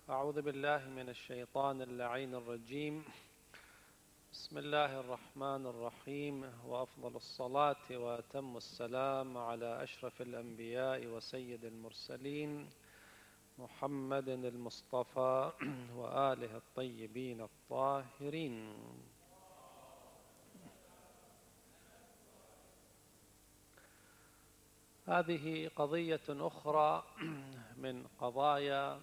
أعوذ بالله من الشيطان اللعين الرجيم. بسم الله الرحمن الرحيم، وأفضل الصلاة وأتم السلام على أشرف الأنبياء وسيد المرسلين محمد المصطفى وآله الطيبين الطاهرين. هذه قضية أخرى من قضايا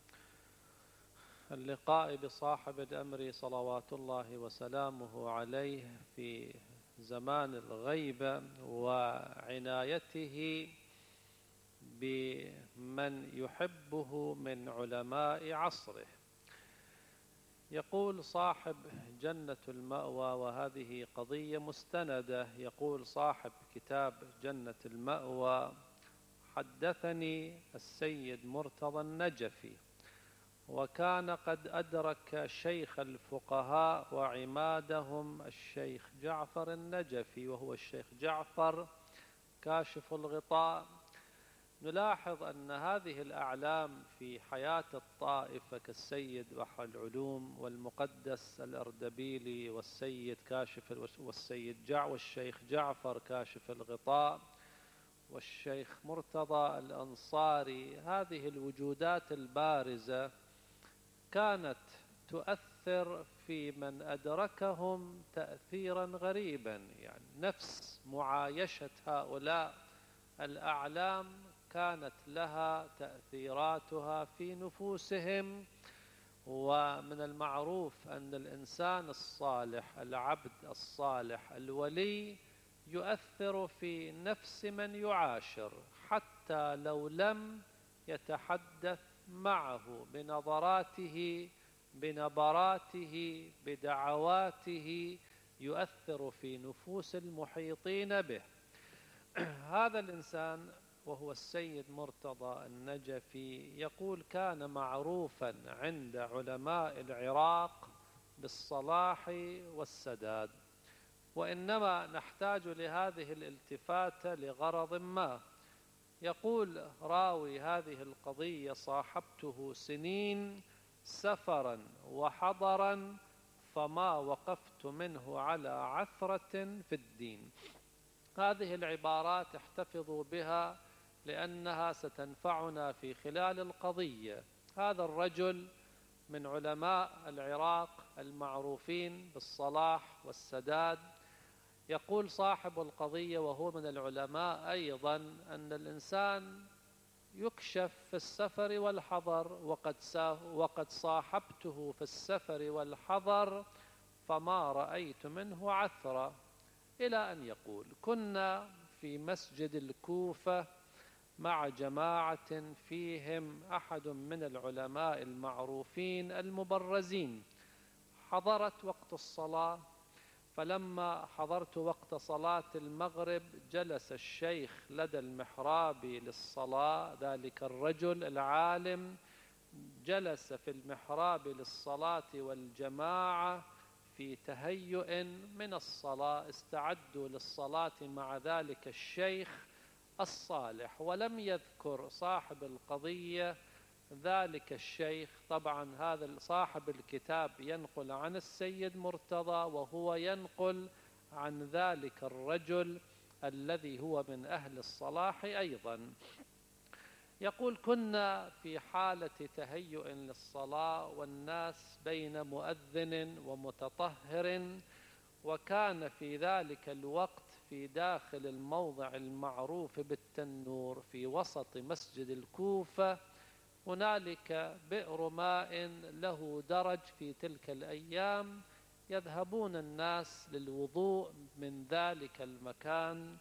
اللقاء بصاحب الأمر صلوات الله وسلامه عليه في زمان الغيبة وعنايته بمن يحبه من علماء عصره. يقول صاحب جنة المأوى، وهذه قضية مستندة، يقول صاحب كتاب جنة المأوى: حدثني السيد مرتضى النجفي، وكان قد أدرك شيخ الفقهاء وعمادهم الشيخ جعفر النجفي، وهو الشيخ جعفر كاشف الغطاء. نلاحظ أن هذه الأعلام في حياة الطائفة كالسيد بحر العلوم والمقدس الأردبيلي والسيد والشيخ جعفر كاشف الغطاء والشيخ مرتضى الأنصاري، هذه الوجودات البارزة كانت تؤثر في من أدركهم تأثيرا غريبا. يعني نفس معايشة هؤلاء الأعلام كانت لها تأثيراتها في نفوسهم. ومن المعروف أن الإنسان الصالح، العبد الصالح، الولي، يؤثر في نفس من يعاشر حتى لو لم يتحدث معه، بنظراته، بنبراته، بدعواته، يؤثر في نفوس المحيطين به. هذا الإنسان وهو السيد مرتضى النجفي يقول: كان معروفا عند علماء العراق بالصلاح والسداد، وإنما نحتاج لهذه الالتفاتة لغرض ما. يقول راوي هذه القضية: صاحبته سنين سفرا وحضرا، فما وقفت منه على عثرة في الدين. هذه العبارات احتفظوا بها لأنها ستنفعنا في خلال القضية. هذا الرجل من علماء العراق المعروفين بالصلاح والسداد. يقول صاحب القضية وهو من العلماء أيضا أن الإنسان يكشف في السفر والحضر، وقد صاحبته في السفر والحضر فما رأيت منه عثرة. إلى أن يقول: كنا في مسجد الكوفة مع جماعة فيهم أحد من العلماء المعروفين المبرزين. حضرت وقت الصلاة، فلما حضرت وقت صلاة المغرب جلس الشيخ لدى المحراب للصلاة. ذلك الرجل العالم جلس في المحراب للصلاة والجماعة في تهيؤ من الصلاة، استعدوا للصلاة مع ذلك الشيخ الصالح. ولم يذكر صاحب القضية ذلك الشيخ. طبعا هذا صاحب الكتاب ينقل عن السيد مرتضى، وهو ينقل عن ذلك الرجل الذي هو من أهل الصلاح أيضا. يقول: كنا في حالة تهيؤ للصلاة، والناس بين مؤذن ومتطهر، وكان في ذلك الوقت في داخل الموضع المعروف بالتنور في وسط مسجد الكوفة هنالك بئر ماء له درج. في تلك الأيام يذهبون الناس للوضوء من ذلك المكان.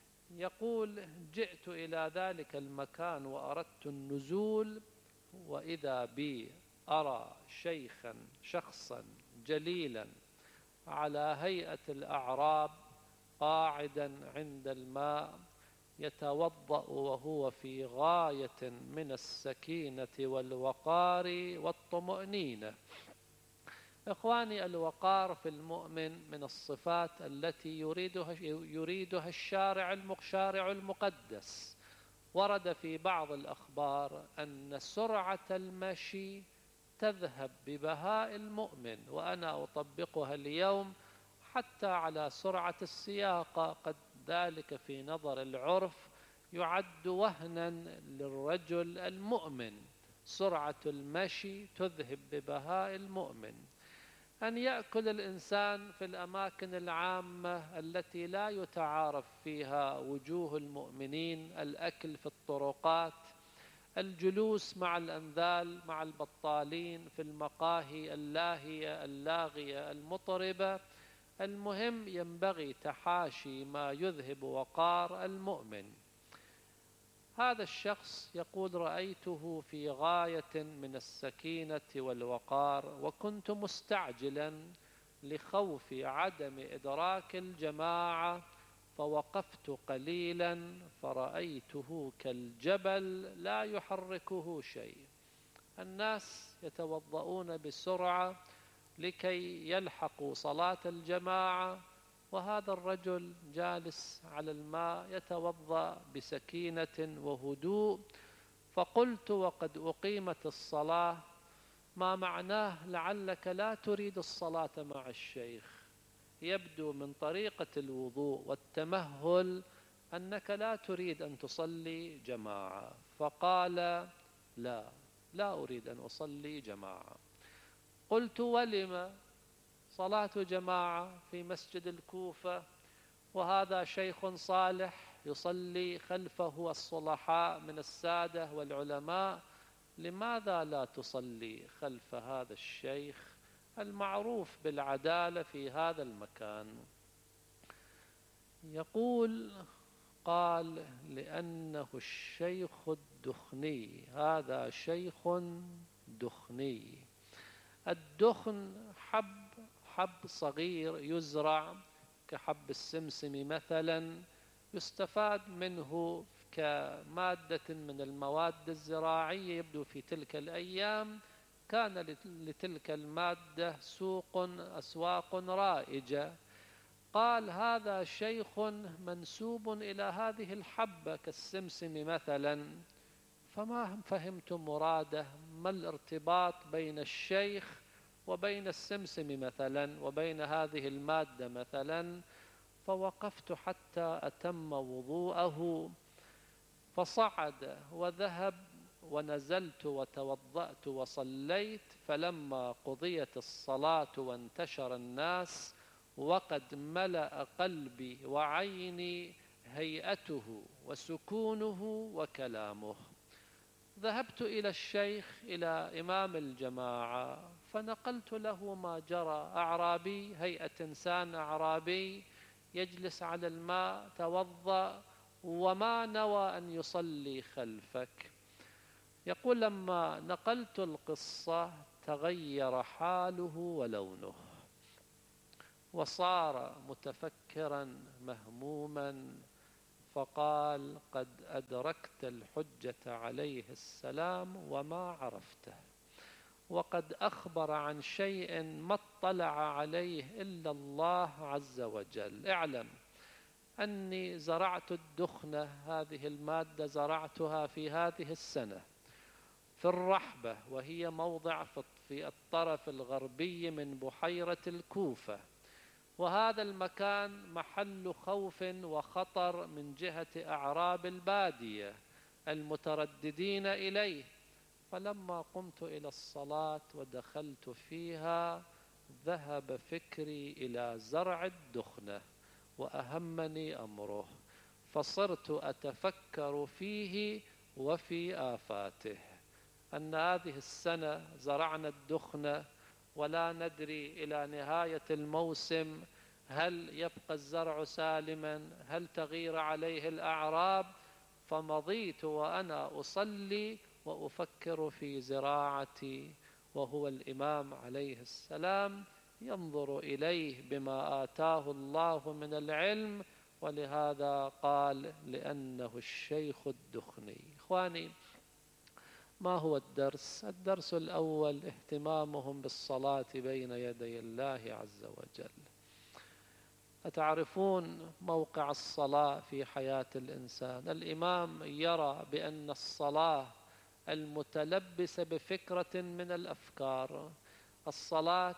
يقول: جئت إلى ذلك المكان وأردت النزول، وإذا بي أرى شخصا جليلا على هيئة الأعراب قاعدا عند الماء يتوضأ، وهو في غاية من السكينة والوقار والطمأنينة. إخواني، الوقار في المؤمن من الصفات التي يريدها الشارع المقدس. ورد في بعض الأخبار أن سرعة المشي تذهب ببهاء المؤمن، وأنا أطبقها اليوم حتى على سرعة السياقة. قد ذلك في نظر العرف يعد وهنا للرجل المؤمن، سرعة المشي تذهب ببهاء المؤمن. أن يأكل الإنسان في الأماكن العامة التي لا يتعارف فيها وجوه المؤمنين، الأكل في الطرقات، الجلوس مع الأنذال مع البطالين في المقاهي اللاهية اللاغية المطربة. المهم ينبغي تحاشي ما يذهب وقار المؤمن. هذا الشخص يقول: رأيته في غاية من السكينة والوقار، وكنت مستعجلا لخوف عدم إدراك الجماعة، فوقفت قليلا فرأيته كالجبل لا يحركه شيء. الناس يتوضؤون بسرعة لكي يلحقوا صلاة الجماعة، وهذا الرجل جالس على الماء يتوضأ بسكينة وهدوء. فقلت: وقد أقيمت الصلاة، ما معناه لعلك لا تريد الصلاة مع الشيخ؟ يبدو من طريقة الوضوء والتمهل أنك لا تريد أن تصلي جماعة. فقال: لا أريد أن أصلي جماعة. قلت: ولم؟ صلاة جماعة في مسجد الكوفة، وهذا شيخ صالح يصلي خلفه الصلحاء من السادة والعلماء، لماذا لا تصلي خلف هذا الشيخ المعروف بالعدالة في هذا المكان؟ يقول: قال: لأنه الشيخ الدخني، هذا شيخ دخني. الدخن حب صغير يزرع كحب السمسم مثلا، يستفاد منه كمادة من المواد الزراعية. يبدو في تلك الأيام كان لتلك المادة أسواق رائجة. قال: هذا شيخ منسوب إلى هذه الحبة كالسمسم مثلا. فما فهمت مراده، ما الارتباط بين الشيخ وبين السمسم مثلا وبين هذه المادة مثلا؟ فوقفت حتى أتم وضوءه، فصعد وذهب، ونزلت وتوضأت وصليت. فلما قضيت الصلاة وانتشر الناس وقد ملأ قلبي وعيني هيئته وسكونه وكلامه، ذهبت إلى الشيخ، إلى إمام الجماعة، فنقلت له ما جرى. أعرابي، هيئة إنسان أعرابي يجلس على الماء، توضأ وما نوى أن يصلي خلفك. يقول: لما نقلت القصة تغير حاله ولونه، وصار متفكرا مهموما، فقال: قد أدركت الحجة عليه السلام وما عرفته، وقد أخبر عن شيء ما اطلع عليه إلا الله عز وجل. اعلم أني زرعت الدخنة، هذه المادة زرعتها في هذه السنة في الرحبة، وهي موضع في الطرف الغربي من بحيرة الكوفة، وهذا المكان محل خوف وخطر من جهة أعراب البادية المترددين إليه. فلما قمت إلى الصلاة ودخلت فيها ذهب فكري إلى زرع الدخنة وأهمني أمره، فصرت أتفكر فيه وفي آفاته. أن هذه السنة زرعنا الدخنة ولا ندري إلى نهاية الموسم هل يبقى الزرع سالما، هل تغير عليه الأعراب. فمضيت وأنا أصلي وأفكر في زراعتي، وهو الإمام عليه السلام ينظر إليه بما آتاه الله من العلم، ولهذا قال: لأنه الشيخ الدخني. إخواني، ما هو الدرس؟ الدرس الأول اهتمامهم بالصلاة بين يدي الله عز وجل. أتعرفون موقع الصلاة في حياة الإنسان؟ الإمام يرى بأن الصلاة المتلبسة بفكرة من الأفكار. الصلاة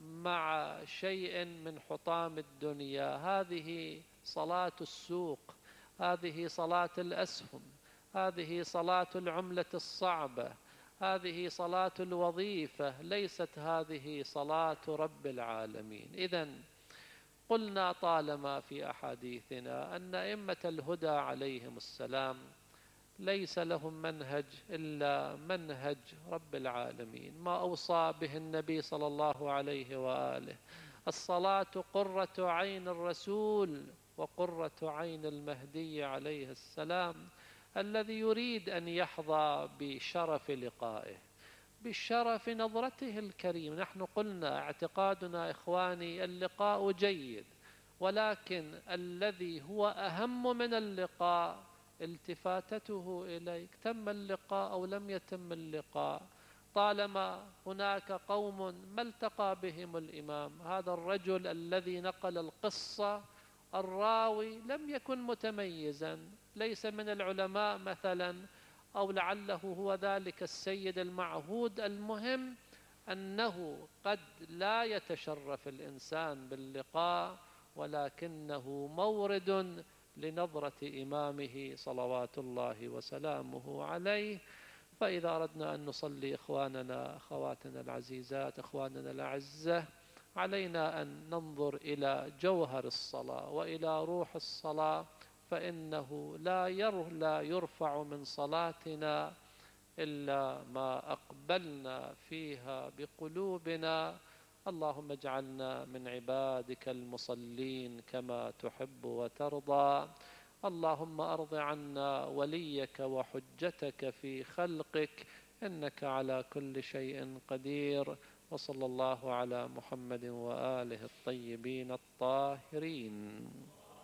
مع شيء من حطام الدنيا، هذه صلاة السوق، هذه صلاة الأسهم، هذه صلاة العملة الصعبة، هذه صلاة الوظيفة، ليست هذه صلاة رب العالمين. إذن قلنا طالما في أحاديثنا أن أئمة الهدى عليهم السلام ليس لهم منهج إلا منهج رب العالمين، ما أوصى به النبي صلى الله عليه وآله: الصلاة قرة عين الرسول وقرة عين المهدي عليه السلام، الذي يريد أن يحظى بشرف لقائه، بشرف نظرته الكريم. نحن قلنا اعتقادنا إخواني اللقاء جيد، ولكن الذي هو أهم من اللقاء التفاتته إليك، تم اللقاء أو لم يتم اللقاء. طالما هناك قوم ما التقى بهم الإمام، هذا الرجل الذي نقل القصة الراوي لم يكن متميزا، ليس من العلماء مثلا، أو لعله هو ذلك السيد المعهود. المهم أنه قد لا يتشرف الإنسان باللقاء، ولكنه مورد لنظرة إمامه صلوات الله وسلامه عليه. فإذا أردنا أن نصلي إخواننا أخواتنا العزيزات أخواننا الأعزة، علينا أن ننظر إلى جوهر الصلاة وإلى روح الصلاة، فإنه لا يرفع من صلاتنا إلا ما أقبلنا فيها بقلوبنا. اللهم اجعلنا من عبادك المصلين كما تحب وترضى. اللهم أرض عنا وليك وحجتك في خلقك، إنك على كل شيء قدير. وصلى الله على محمد وآله الطيبين الطاهرين.